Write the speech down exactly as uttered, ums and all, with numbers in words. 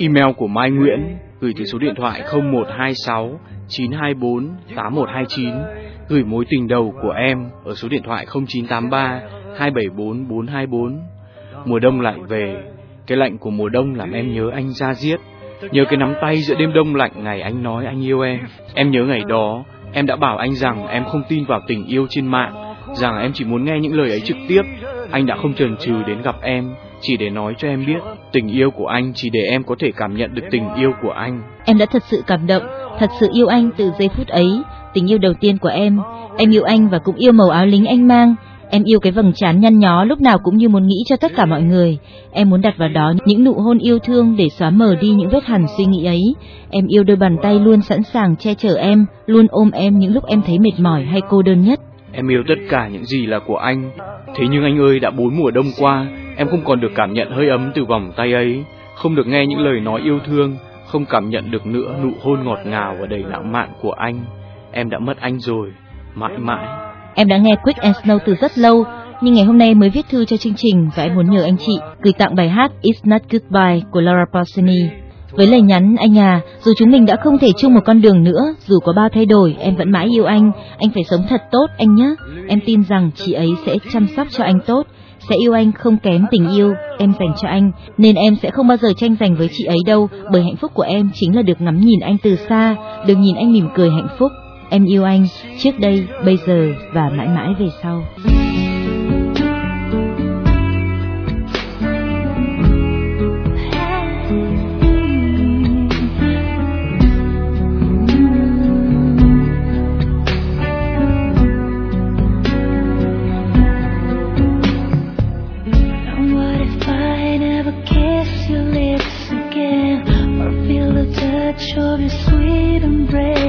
Email của Mai Nguyễn gửi từ số điện thoại không một hai sáu chín hai bốn tám một hai chín, gửi mối tình đầu của em ở số điện thoại không chín tám ba hai bảy bốn bốn hai bốn. Mùa đông lại về, cái lạnh của mùa đông làm em nhớ anh da diết, nhớ cái nắm tay giữa đêm đông lạnh ngày anh nói anh yêu em. Em nhớ ngày đó em đã bảo anh rằng em không tin vào tình yêu trên mạng, rằng em chỉ muốn nghe những lời ấy trực tiếp. Anh đã không chần chừ đến gặp em chỉ để nói cho em biết tình yêu của anh chỉ để em có thể cảm nhận được tình yêu của anh. Em đã thật sự cảm động, thật sự yêu anh từ giây phút ấy, tình yêu đầu tiên của em. Em yêu anh và cũng yêu màu áo lính anh mang. Em yêu cái vầng trán nhăn nhó lúc nào cũng như muốn nghĩ cho tất cả mọi người. Em muốn đặt vào đó những nụ hôn yêu thương để xóa mờ đi những vết hằn suy nghĩ ấy. Em yêu đôi bàn tay luôn sẵn sàng che chở em, luôn ôm em những lúc em thấy mệt mỏi hay cô đơn nhất. Em yêu tất cả những gì là của anh. Thế nhưng anh ơi, đã bốn mùa đông qua, em không còn được cảm nhận hơi ấm từ vòng tay ấy, không được nghe những lời nói yêu thương, không cảm nhận được nữa nụ hôn ngọt ngào và đầy lãng mạn của anh. Em đã mất anh rồi, mãi mãi. Em đã nghe Quick and Snow từ rất lâu, nhưng ngày hôm nay mới viết thư cho chương trình và em muốn nhờ anh chị gửi tặng bài hát It's Not Goodbye của Laura Pausini. Với lời nhắn: anh à, dù chúng mình đã không thể chung một con đường nữa, dù có bao thay đổi, em vẫn mãi yêu anh. Anh phải sống thật tốt anh nhé. Em tin rằng chị ấy sẽ chăm sóc cho anh tốt, sẽ yêu anh không kém tình yêu em dành cho anh, nên em sẽ không bao giờ tranh giành với chị ấy đâu, bởi hạnh phúc của em chính là được ngắm nhìn anh từ xa, được nhìn anh mỉm cười hạnh phúc. Em yêu anh trước đây, bây giờ và mãi mãi về sau. Of your sweet embrace.